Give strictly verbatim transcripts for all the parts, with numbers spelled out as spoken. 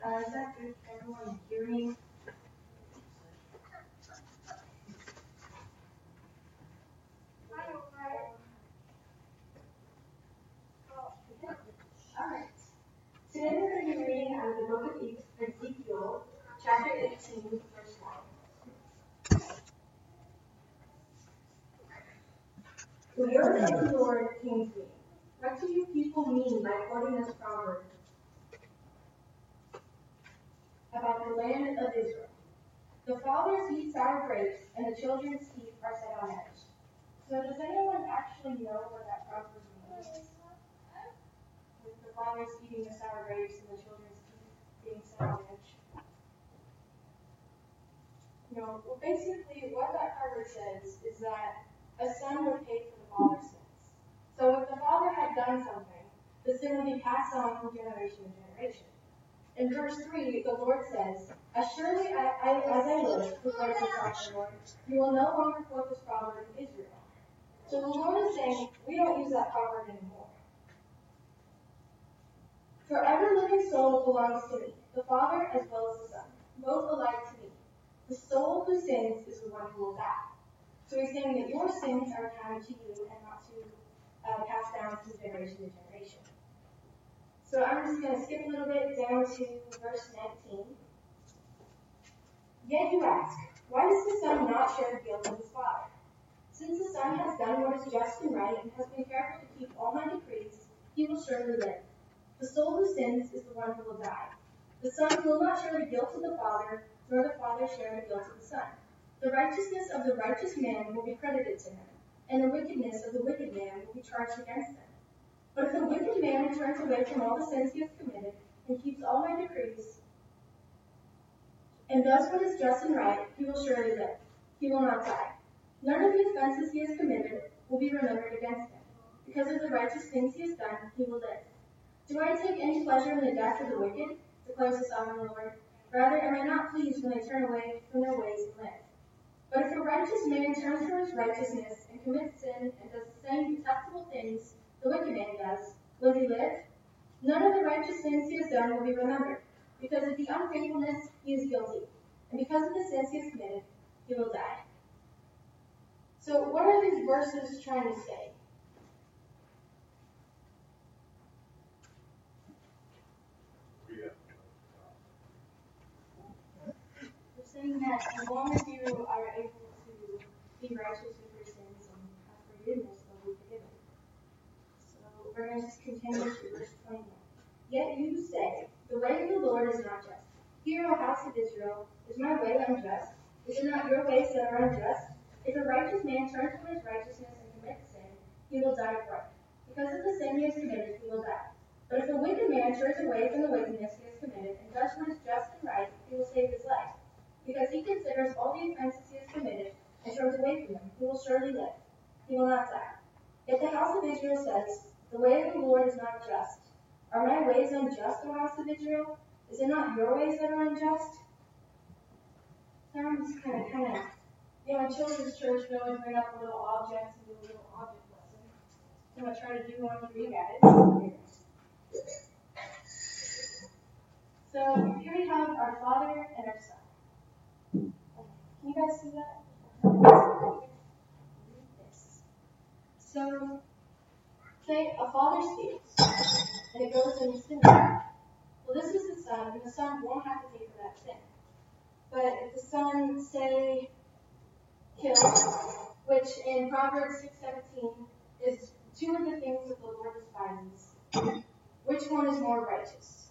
Uh, is that good? Everyone hear me? Alright. Today we're going to be reading out of the book of Ezekiel, chapter eighteen, verse one. The word of the Lord came to me. What do you people mean by quoting this proverb about the land of Israel? The fathers eat sour grapes, and the children's teeth are set on edge. So does anyone actually know what that proverb means? With the fathers eating the sour grapes and the children's teeth being set on edge? No, well basically what that proverb says is that a son would pay for the father's sins. So if the father had done something, the sin would be passed on from generation to generation. In verse three, the Lord says, As surely I, I, as I live, declares the sovereign Lord, you will no longer quote this proverb in Israel. So the Lord is saying, we don't use that proverb anymore. For every living soul belongs to me, the Father as well as the Son, both alike to me. The soul who sins is the one who will die. So he's saying that your sins are counted to you and not to uh, pass down from generation to generation. So I'm just going to skip a little bit down to verse nineteen. Yet you ask, why does the Son not share the guilt of his Father? Since the Son has done what is just and right and has been careful to keep all my decrees, he will surely live. The soul who sins is the one who will die. The Son will not share the guilt of the Father, nor the Father share the guilt of the Son. The righteousness of the righteous man will be credited to him, and the wickedness of the wicked man will be charged against him. But if the wicked man turns away from all the sins he has committed, and keeps all my decrees, and does what is just and right, he will surely live. He will not die. None of the offenses he has committed will be remembered against him. Because of the righteous things he has done, he will live. Do I take any pleasure in the death of the wicked? Declares the sovereign Lord. Rather, am I not pleased when they turn away from their ways and live? But if a righteous man turns from his righteousness and commits sin and does the same detestable things the wicked man does, will he live? None of the righteous things he has done will be remembered. Because of the unfaithfulness, he is guilty. And because of the sins he has committed, he will die. So what are these verses trying to say? They're saying that as long as you are able to be righteous with your sins and have forgiveness, they'll be forgiven. So we're going to just continue to verse twenty-one. Yet you say, the way of the Lord is not just. Hear, O house of Israel, is my way unjust? Is it not your ways that are unjust? If a righteous man turns from his righteousness and commits sin, he will die for it. Because of the sin he has committed, he will die. But if a wicked man turns away from the wickedness he has committed and does what is just and right, he will save his life. Because he considers all the offenses he has committed and turns away from them, he will surely live. He will not die. Yet the house of Israel says, the way of the Lord is not just. Are my ways unjust, O house of Israel? Is it not your ways that are unjust? Sounds kind of, kind of, you know, in children's church, we always bring up little objects and do a little object lesson. So I'm going to try to do one for you guys. So here we have our Father and our Son. Can you guys see that? So, say a father speaks, and it goes into sin. Well, this is the Son, and the Son won't have to pay for that sin. But if the Son, say, kills, which in Proverbs six seventeen is two of the things that the Lord despises, which one is more righteous?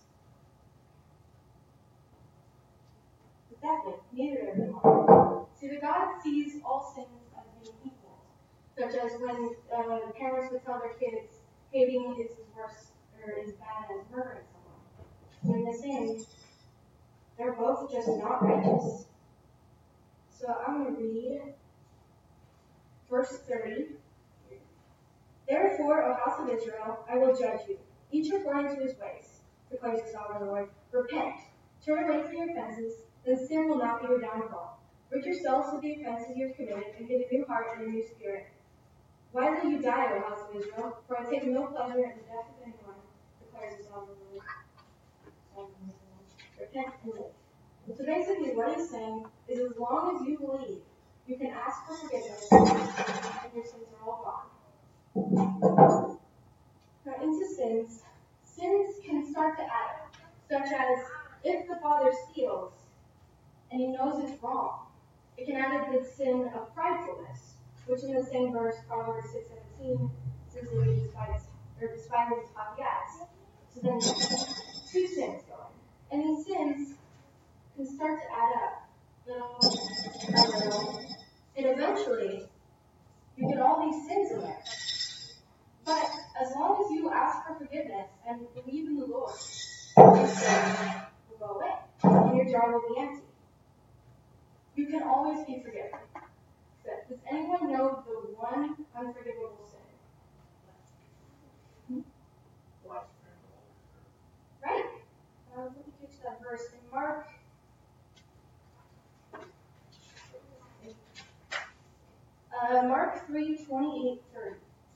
Exactly, neither of them are. See, the God sees all sins as being equal, such as when uh, parents would tell their kids, hating is as worse or as bad as murdering someone. When they're saying they're both just not righteous. So I'm going to read verse thirty. Therefore, O house of Israel, I will judge you, each according to his ways, declares the sovereign Lord. Repent, turn away from your offenses, then sin will not be your downfall. Rid yourselves of the offenses you have committed, and get a new heart and a new spirit. Why will you die, O house of Israel? For I take no pleasure in the death of anyone, declares the sovereign Lord. repent and live. So basically what he's saying is as long as you believe, you can ask for forgiveness and your sins are all gone. Now into sins, sins can start to add up, such as if the father steals and he knows it's wrong, it can add up the sin of pridefulness, which in the same verse, Proverbs six seventeen, says that he despises or despises his haughty eyes. So then two sins going. And these sins can start to add up, little by little, and eventually you get all these sins in there. But as long as you ask for forgiveness and believe in the Lord, these sins will go away, and your jar will be empty. You can always be forgiven. So, does anyone know the one unforgivable sin? Hmm? Right. Uh, let me get to that verse in Mark. Uh, Mark three twenty-eight thirty.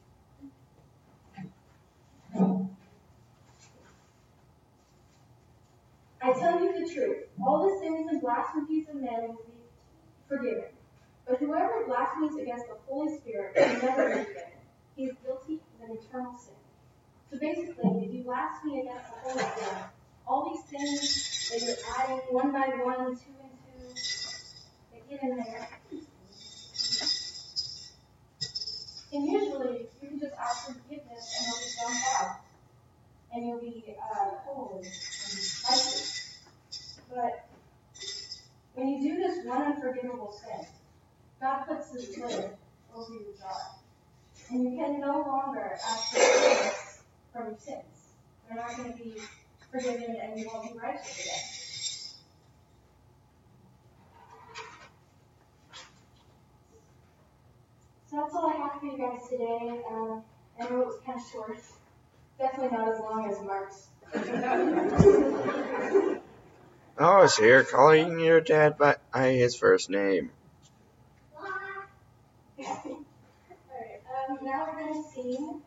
I tell you the truth, all the sins and blasphemies of men will be forgiven. But whoever blasphemes against the Holy Spirit will never be forgiven. He is guilty of an eternal sin. So basically, if you blaspheme against the Holy Spirit, all these sins that you're adding one by one, two and two, they get in there. And usually, you can just ask for forgiveness and they'll be dumped out. And you'll be uh, whole and righteous. But when you do this one unforgivable sin, God puts His lid over your jar. And you can no longer ask for forgiveness from your sins. You're not going to be forgiven and you won't be righteous again. So that's all I have for you guys today. Um, I know it was kind of short. Definitely not as long as Mark's. I was here calling your dad by his first name. Alright, um, now we're going to sing